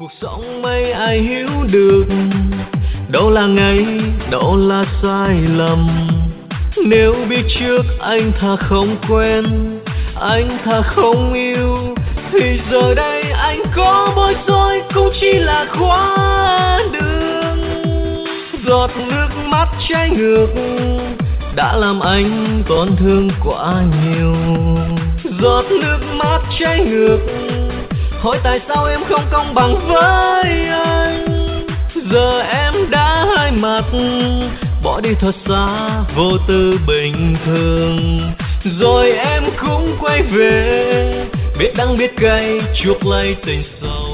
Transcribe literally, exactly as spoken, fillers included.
Cuộc sống mấy ai hiểu được, đâu là ngày, đâu là sai lầm. Nếu biết trước anh thà không quen, anh thà không yêu, thì giờ đây anh có bối rối cũng chỉ là khóa đường. Giọt nước mắt trái ngược đã làm anh tổn thương quá nhiều. Giọt nước mắt trái ngược, hỏi tại sao em không công bằng với anh. Giờ em đã hai mặt, bỏ đi thật xa, vô tư bình thường. Rồi em cũng quay về, biết đắng biết cay, chuốc lấy tình sâu.